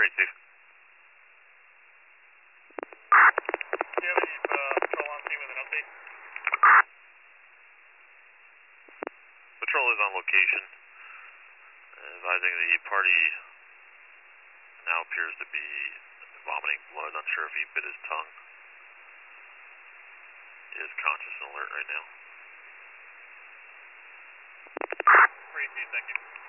Chief. Do you have any patrol on scene with an update? Patrol is on location, advising the party now appears to be vomiting blood. Not sure if he bit his tongue. He is conscious and alert right now. Great, thank you.